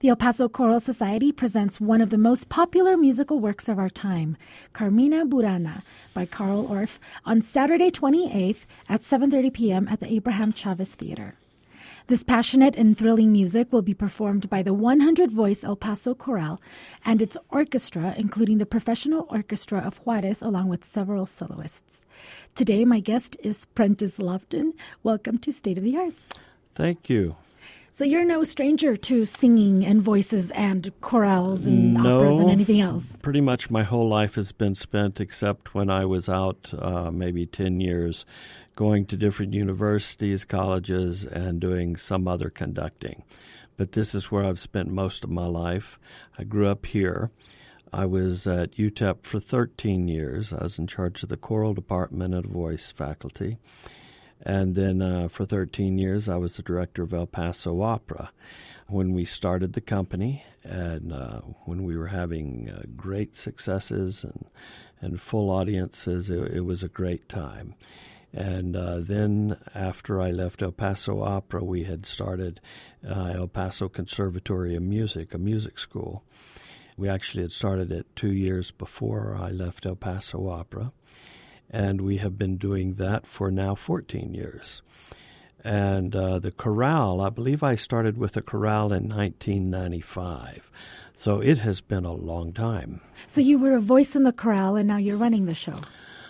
The El Paso Choral Society presents one of the most popular musical works of our time, Carmina Burana by Carl Orff, on Saturday 28th at 7:30 p.m. at the Abraham Chavez Theater. This passionate and thrilling music will be performed by the 100-voice El Paso Chorale and its orchestra, including the Professional Orchestra of Juarez, along with several soloists. Today, my guest is Prentice Lofton. Welcome to State of the Arts. Thank you. So you're no stranger to singing and voices and chorales and operas and anything else? Pretty much my whole life has been spent, except when I was out maybe 10 years, going to different universities, colleges, and doing some other conducting. But this is where I've spent most of my life. I grew up here. I was at UTEP for 13 years. I was in charge of the choral department and voice faculty. And then for 13 years, I was the director of El Paso Opera. When we started the company and when we were having great successes and full audiences, it was a great time. And then after I left El Paso Opera, we had started El Paso Conservatory of Music, a music school. We actually had started it 2 years before I left El Paso Opera. And we have been doing that for now 14 years. And the chorale, I believe I started with the chorale in 1995. So it has been a long time. So you were a voice in the chorale, and now you're running the show.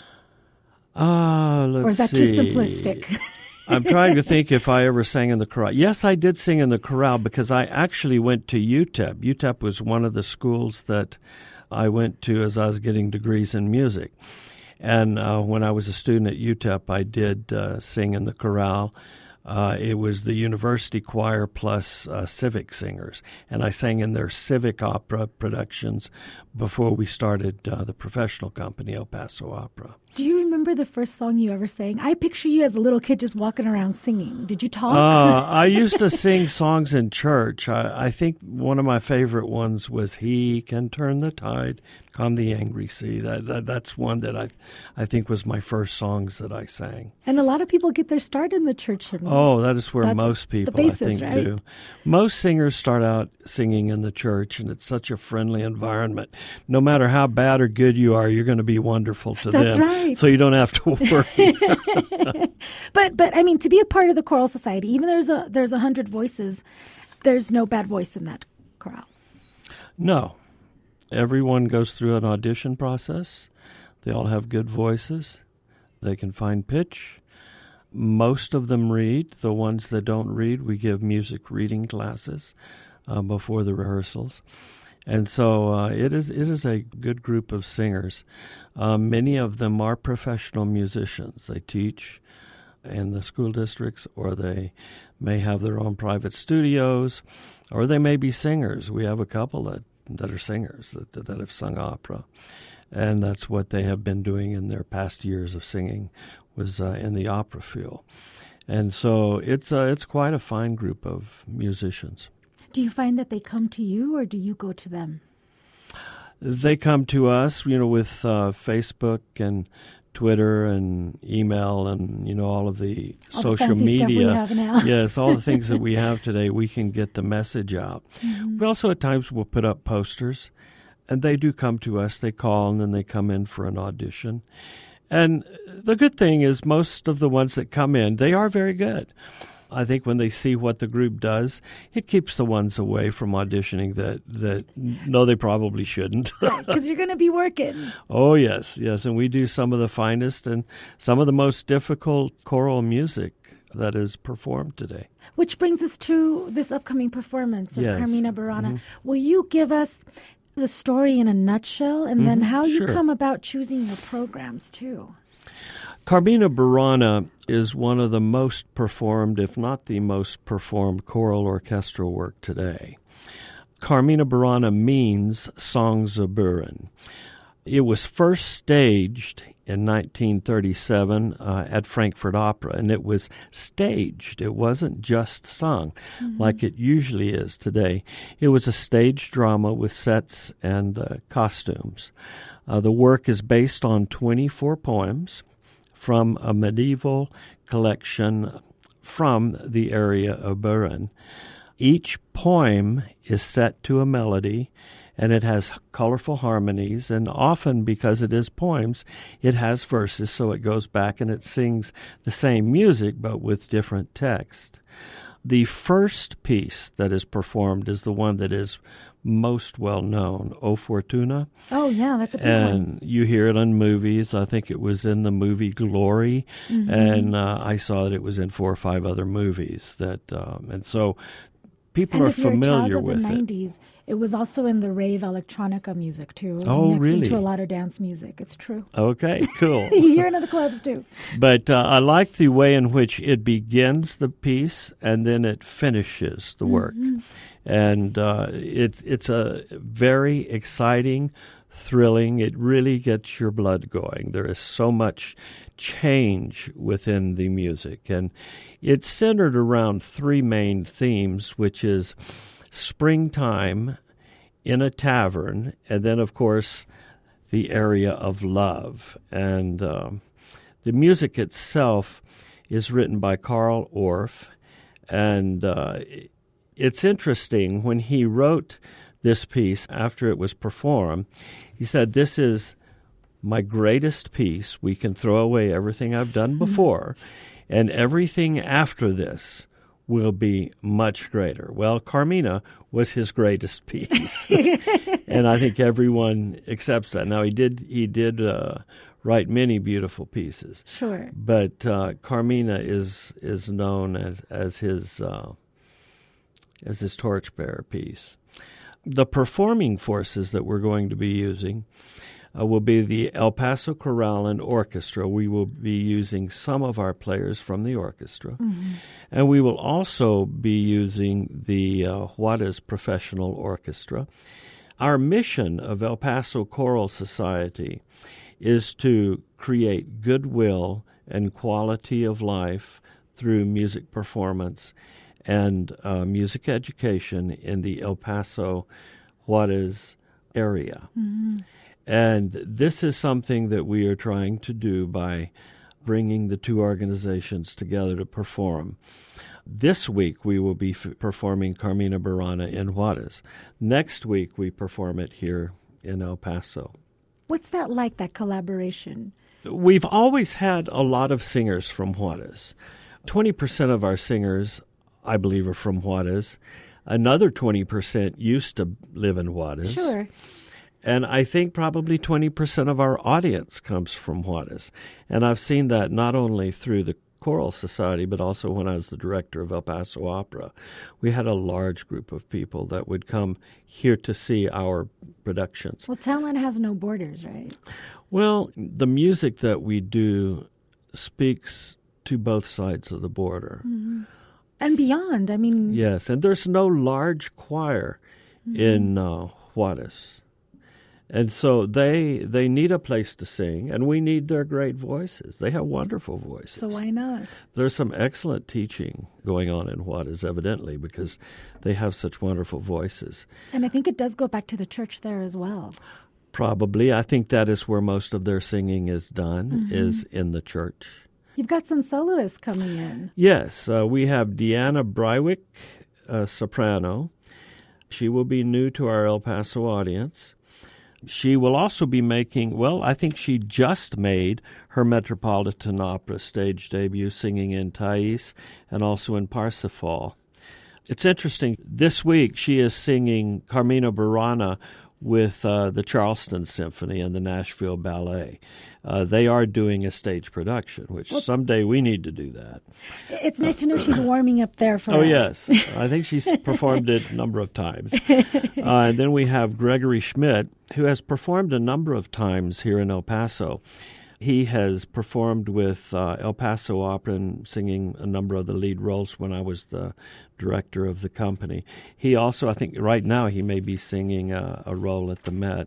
Let's see. Or is that too simplistic? I'm trying to think if I ever sang in the chorale. Yes, I did sing in the chorale because I actually went to UTEP. UTEP was one of the schools that I went to as I was getting degrees in music. And when I was a student at UTEP, I did sing in the chorale. It was the university choir plus civic singers. And I sang in their civic opera productions before we started the professional company, El Paso Opera. Do you remember the first song you ever sang? I picture you as a little kid just walking around singing. Did you talk? I used to sing songs in church. I think one of my favorite ones was "He Can Turn the Tide, Calm the Angry Sea." That's one that I think was my first songs that I sang. And a lot of people get their start in the church service. Oh, that is where that's most people, the basis, I think, right? do. Most singers start out singing in the church, and it's such a friendly environment. No matter how bad or good you are, you're going to be wonderful to them. That's right. So you don't have to worry. But I mean, to be a part of the choral society, even there's 100 voices, there's no bad voice in that chorale. No. Everyone goes through an audition process. They all have good voices. They can find pitch. Most of them read. The ones that don't read, we give music reading classes before the rehearsals. And so it is a good group of singers. Many of them are professional musicians. They teach in the school districts, or they may have their own private studios, or they may be singers. We have a couple that are singers that have sung opera, and that's what they have been doing in their past years of singing, was in the opera field. And so it's quite a fine group of musicians. Do you find that they come to you, or do you go to them? They come to us, with Facebook and Twitter and email and, all of the all social the fancy media. Stuff we have now. Yes, all the things that we have today, we can get the message out. Mm-hmm. We also at times will put up posters, and they do come to us. They call, and then they come in for an audition. And the good thing is most of the ones that come in, they are very good. I think when they see what the group does, it keeps the ones away from auditioning that no, they probably shouldn't. Because you're going to be working. Oh, yes. And we do some of the finest and some of the most difficult choral music that is performed today. Which brings us to this upcoming performance of Carmina Burana. Mm-hmm. Will you give us the story in a nutshell, and then how you come about choosing your programs, too? Carmina Burana is one of the most performed, if not the most performed, choral orchestral work today. Carmina Burana means Songs of Buren. It was first staged in 1937 at Frankfurt Opera, and it was staged. It wasn't just sung like it usually is today. It was a staged drama with sets and costumes. The work is based on 24 poems from a medieval collection from the area of Buren. each poem is set to a melody, and it has colorful harmonies, and often, because it is poems, it has verses, so it goes back and it sings the same music but with different text. The first piece that is performed is the one that is most well known, O Fortuna. Oh, yeah, that's a big one. one. And you hear it on movies. I think it was in the movie Glory, and I saw that it was in 4 or 5 other movies. And so people are familiar with it. And if you're a child of the 90s, it was also in the rave electronica music, too. It was mixed really? into a lot of dance music. It's true. Okay, cool. You hear it in the clubs, too. But I like the way in which it begins the piece and then it finishes the work. And it's a very exciting, thrilling. It really gets your blood going. There is so much change within the music. And it's centered around 3 main themes, which is springtime in a tavern, and then, of course, the area of love. And the music itself is written by Carl Orff, and it's interesting. When he wrote this piece after it was performed, he said, "This is my greatest piece. We can throw away everything I've done before, and everything after this will be much greater." Well, Carmina was his greatest piece, and I think everyone accepts that. Now, he did write many beautiful pieces. Sure. But Carmina is known as his torchbearer piece. The performing forces that we're going to be using will be the El Paso Chorale and Orchestra. We will be using some of our players from the orchestra. And we will also be using the Juarez Professional Orchestra. Our mission of El Paso Choral Society is to create goodwill and quality of life through music performance and music education in the El Paso, Juarez area. And this is something that we are trying to do by bringing the 2 organizations together to perform. This week we will be performing Carmina Burana in Juarez. Next week we perform it here in El Paso. What's that like, that collaboration? We've always had a lot of singers from Juarez. 20% of our singers, I believe, are from Juarez. Another 20% used to live in Juarez. Sure. And I think probably 20% of our audience comes from Juarez. And I've seen that not only through the Choral Society, but also when I was the director of El Paso Opera. We had a large group of people that would come here to see our productions. Well, talent has no borders, right? Well, the music that we do speaks to both sides of the border. And beyond, I mean... Yes, and there's no large choir in Juarez. And so they need a place to sing, and we need their great voices. They have wonderful voices. So why not? There's some excellent teaching going on in Juarez, evidently, because they have such wonderful voices. And I think it does go back to the church there as well. Probably. I think that is where most of their singing is done, is in the church. You've got some soloists coming in. Yes. We have Deanna Brywick, soprano. She will be new to our El Paso audience. She will also be making, I think she just made her Metropolitan Opera stage debut singing in Thais and also in Parsifal. It's interesting. This week she is singing Carmina Burana with the Charleston Symphony and the Nashville Ballet. They are doing a stage production, which someday we need to do that. It's nice to know she's warming up there for us. Oh, yes. I think she's performed it a number of times. And then we have Gregory Schmidt, who has performed a number of times here in El Paso. He has performed with El Paso Opera and singing a number of the lead roles when I was the director of the company. He also, I think right now, he may be singing a role at the Met.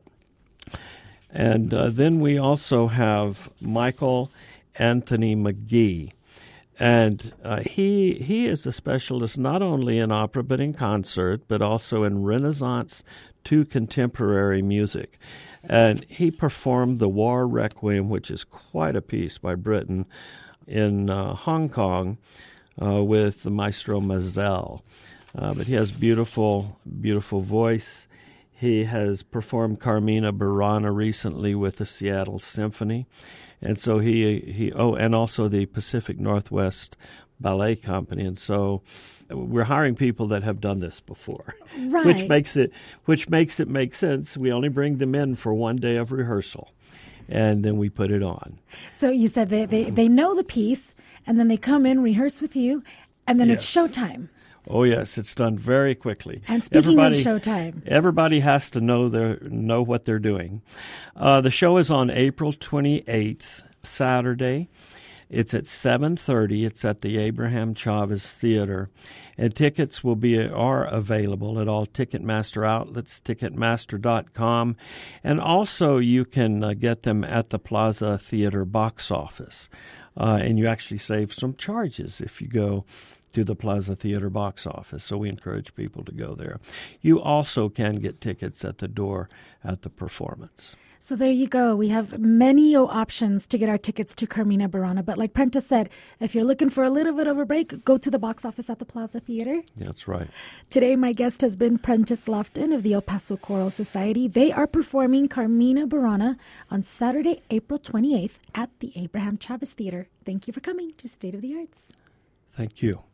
And then we also have Michael Anthony McGee. And he is a specialist not only in opera but in concert, but also in Renaissance to contemporary music. And he performed the War Requiem, which is quite a piece by Britten, in Hong Kong with the Maestro Mazel. But he has beautiful, beautiful voice. He has performed Carmina Burana recently with the Seattle Symphony. And so and also the Pacific Northwest Ballet Company. And so we're hiring people that have done this before, right. which makes it make sense. We only bring them in for one day of rehearsal, and then we put it on. So you said they know the piece, and then they come in, rehearse with you, and then it's showtime. Oh yes, it's done very quickly. And speaking of showtime, everybody has to know what they're doing. The show is on April 28th, Saturday. It's at 7:30. It's at the Abraham Chavez Theater, and tickets are available at all Ticketmaster outlets, Ticketmaster.com, and also you can get them at the Plaza Theater box office, and you actually save some charges if you go to the Plaza Theater box office, so we encourage people to go there. You also can get tickets at the door at the performance. So there you go. We have many options to get our tickets to Carmina Burana. But like Prentice said, if you're looking for a little bit of a break, go to the box office at the Plaza Theater. That's right. Today, my guest has been Prentice Lofton of the El Paso Choral Society. They are performing Carmina Burana on Saturday, April 28th at the Abraham Chavez Theater. Thank you for coming to State of the Arts. Thank you.